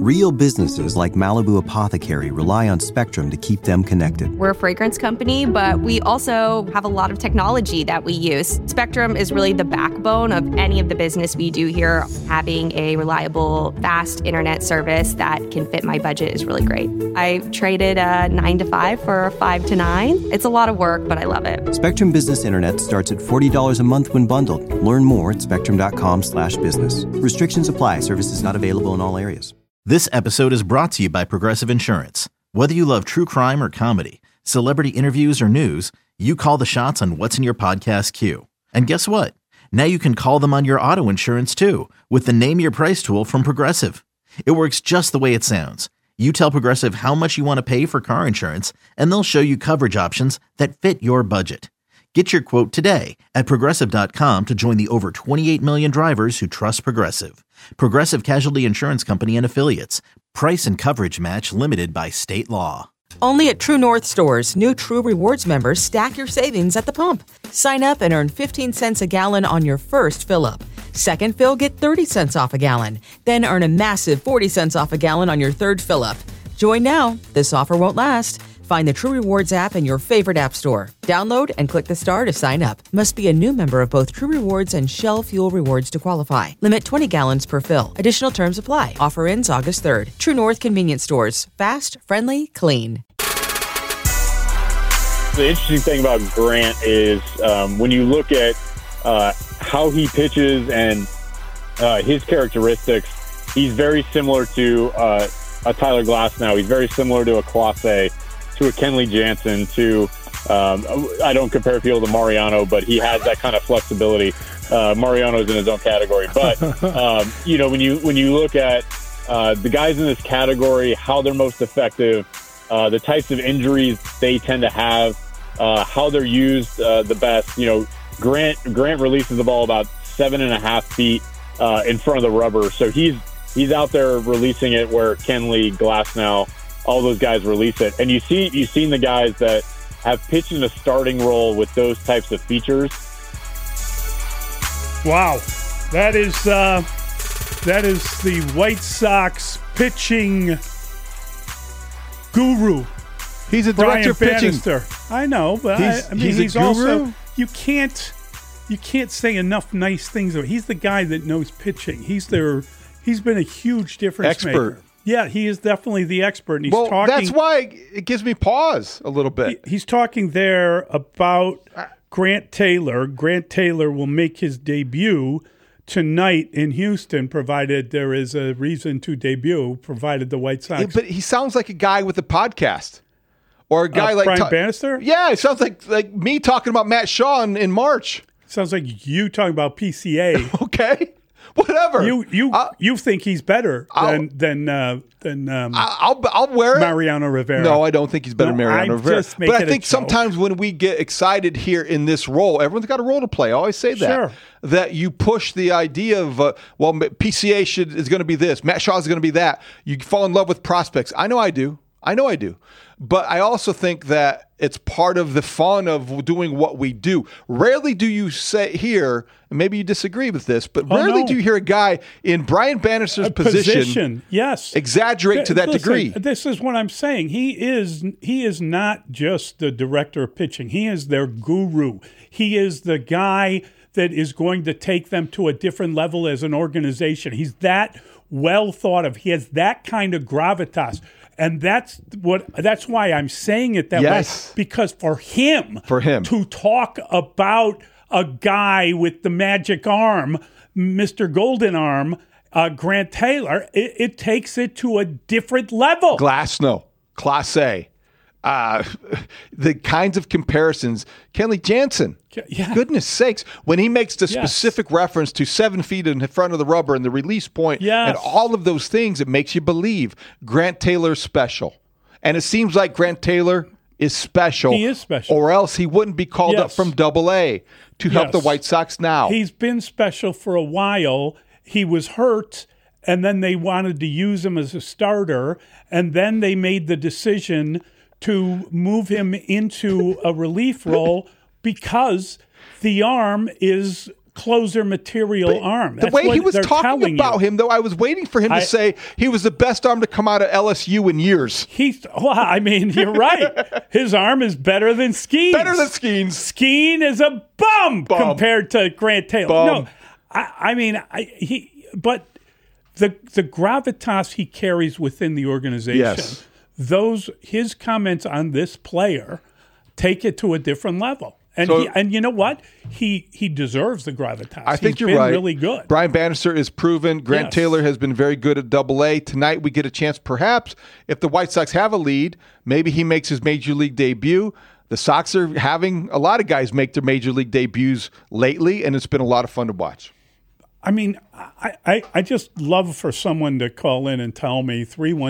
Real businesses like Malibu Apothecary rely on Spectrum to keep them connected. We're a fragrance company, but we also have a lot of technology that we use. Spectrum is really the backbone of any of the business we do here. Having a reliable, fast internet service that can fit my budget is really great. I traded a 9 to 5 for a 5 to 9. It's a lot of work, but I love it. Spectrum Business Internet starts at $40 a month when bundled. Learn more at spectrum.com/business. Restrictions apply. Services not available in all areas. This episode is brought to you by Progressive Insurance. Whether you love true crime or comedy, celebrity interviews or news, you call the shots on what's in your podcast queue. And guess what? Now you can call them on your auto insurance too with the Name Your Price tool from Progressive. It works just the way it sounds. You tell Progressive how much you want to pay for car insurance, and they'll show you coverage options that fit your budget. Get your quote today at Progressive.com to join the over 28 million drivers who trust Progressive. Progressive Casualty Insurance Company and Affiliates. Price and coverage match limited by state law. Only at True North stores, new True Rewards members stack your savings at the pump. Sign up and earn 15 cents a gallon on your first fill-up. Second fill, get 30 cents off a gallon. Then earn a massive 40 cents off a gallon on your third fill-up. Join now. This offer won't last. Find the True Rewards app in your favorite app store. Download and click the star to sign up. Must be a new member of both True Rewards and Shell Fuel Rewards to qualify. Limit 20 gallons per fill. Additional terms apply. Offer ends August 3rd. True North Convenience Stores. Fast, friendly, clean. The interesting thing about Grant is when you look at how he pitches and his characteristics, he's very similar to a Tyler Glasnow. He's very similar to a Clase, to a Kenley Jansen, to I don't compare people to Mariano, but he has that kind of flexibility. Mariano's in his own category, but when you look at the guys in this category, how they're most effective, the types of injuries they tend to have, how they're used the best. Grant releases the ball about 7.5 feet in front of the rubber, so he's out there releasing it where Kenley, Glasnow, all those guys release it. And you've seen the guys that have pitched in a starting role with those types of features. Wow. That is the White Sox pitching guru. He's a director of pitching. Bannister. I know, but he's a guru? also, you can't say enough nice things. He's the guy that knows pitching. He's been a huge difference maker. Yeah, he is definitely the expert. And he's talking. That's why it gives me pause a little bit. He's talking there about Grant Taylor. Grant Taylor will make his debut tonight in Houston, provided there is a reason to debut, provided the White Sox. But he sounds like a guy with a podcast. Or a guy like Brian Bannister? Yeah, it sounds like me talking about Matt Shaw in March. Sounds like you talking about PCA. Okay. Whatever. You think he's better than I'll wear it. Mariano Rivera. No, I don't think he's better than Mariano Rivera. But I think joke. Sometimes when we get excited here in this role, everyone's got a role to play. I always say that. Sure. That you push the idea of, PCA is going to be this. Matt Shaw is going to be that. You fall in love with prospects. I know I do. But I also think that it's part of the fun of doing what we do. Rarely do you hear, and maybe you disagree with this, but rarely do you hear a guy in Brian Bannister's position yes, exaggerate to that degree. This is what I'm saying. He is not just the director of pitching. He is their guru. He is the guy that is going to take them to a different level as an organization. He's that well thought of. He has that kind of gravitas. And that's why I'm saying it that way, because for him to talk about a guy with the magic arm, Mr. Golden Arm, Grant Taylor, it takes it to a different level. Glasnow, Clase, the kinds of comparisons. Kenley Jansen, goodness sakes, when he makes the specific reference to 7 feet in front of the rubber and the release point and all of those things, it makes you believe Grant Taylor's special. And it seems like Grant Taylor is special. He is special. Or else he wouldn't be called up from AA to help the White Sox now. He's been special for a while. He was hurt, and then they wanted to use him as a starter, and then they made the decision to move him into a relief role because the arm is closer material arm. The That's way what he was they're talking telling about you. him, though, I was waiting for him to say he was the best arm to come out of LSU in years. I mean, you're right. His arm is better than Skeen's. Better than Skeen's. Skeen is a bum compared to Grant Taylor. Bum. No, but the gravitas he carries within the organization, his comments on this player take it to a different level. And you know what? He deserves the gravitas. I think you're been right. Really good. Brian Bannister is proven. Grant Taylor has been very good at Double-A. Tonight we get a chance, perhaps, if the White Sox have a lead, maybe he makes his Major League debut. The Sox are having a lot of guys make their Major League debuts lately, and it's been a lot of fun to watch. I mean, I just love for someone to call in and tell me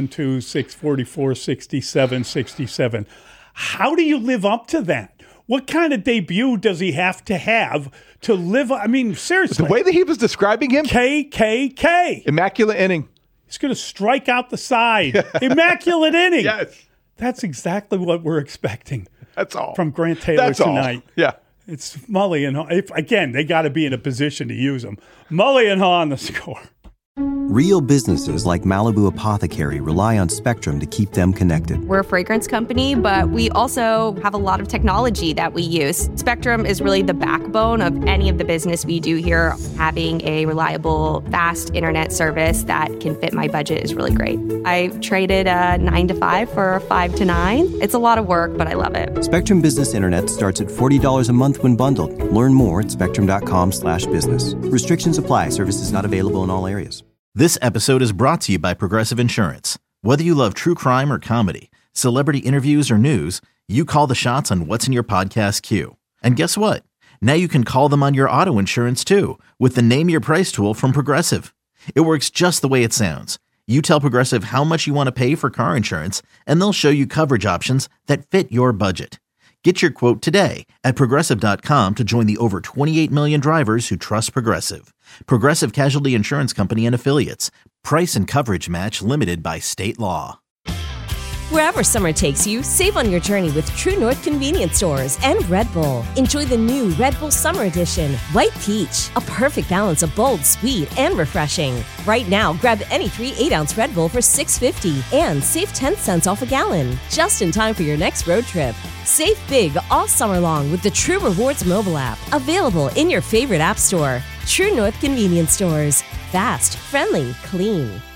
312-644-6767. How do you live up to that? What kind of debut does he have to live? I mean, seriously. The way that he was describing him. KKK. Immaculate inning. He's going to strike out the side. Immaculate inning. Yes. That's exactly what we're expecting. That's all. From Grant Taylor tonight. All. Yeah. It's Mully and Haw. Again, they got to be in a position to use them. Mully and Haw on the score. Real businesses like Malibu Apothecary rely on Spectrum to keep them connected. We're a fragrance company, but we also have a lot of technology that we use. Spectrum is really the backbone of any of the business we do here. Having a reliable, fast internet service that can fit my budget is really great. I traded a 9 to 5 for a 5 to 9. It's a lot of work, but I love it. Spectrum Business Internet starts at $40 a month when bundled. Learn more at spectrum.com/business. Restrictions apply. Services not available in all areas. This episode is brought to you by Progressive Insurance. Whether you love true crime or comedy, celebrity interviews or news, you call the shots on what's in your podcast queue. And guess what? Now you can call them on your auto insurance too with the Name Your Price tool from Progressive. It works just the way it sounds. You tell Progressive how much you want to pay for car insurance, and they'll show you coverage options that fit your budget. Get your quote today at Progressive.com to join the over 28 million drivers who trust Progressive. Progressive Casualty Insurance Company and Affiliates. Price and coverage match limited by state law. Wherever summer takes you, save on your journey with True North Convenience Stores and Red Bull. Enjoy the new Red Bull Summer Edition, White Peach, a perfect balance of bold, sweet, and refreshing. Right now, grab any 3 8-ounce Red Bull for $6.50 and save 10 cents off a gallon. Just in time for your next road trip. Save big all summer long with the True Rewards mobile app, available in your favorite app store. True North Convenience Stores. Fast, friendly, clean.